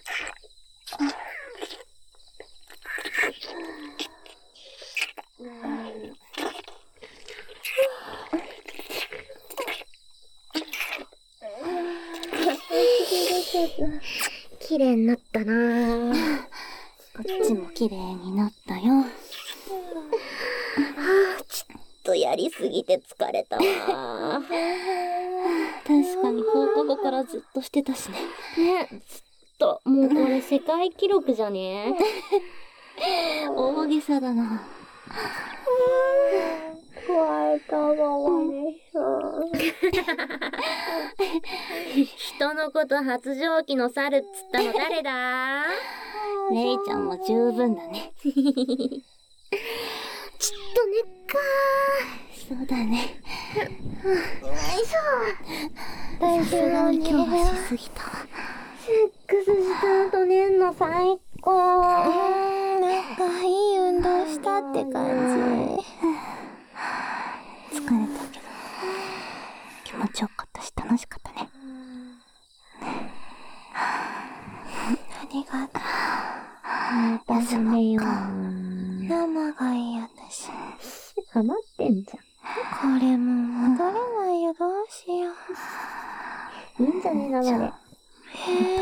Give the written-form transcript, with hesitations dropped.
綺麗になったなぁ。 こっちも綺麗になったよ。 ちょっとやりすぎて疲れたわ。 確かに放課後からずっとしてたしね。 ね、ずっと。もうこれ世界記録じゃね大げさだな。 怖いたままでさ。人のこと発情期の猿っつったの誰だ？ レイちゃんも十分だね。 ちょっとねっかそうだね。 ー。よいしょ。大丈夫今日はしすぎたわ。 セックスした後寝んの最高。 なんかいい運動したって感じ。疲れたけど気持ちよかったし楽しかったね。ありがとう。休もうか。ママがいい私。 ハマってんじゃん。 これも戻れないよ、どうしよう。 いいんじゃねえな、まで。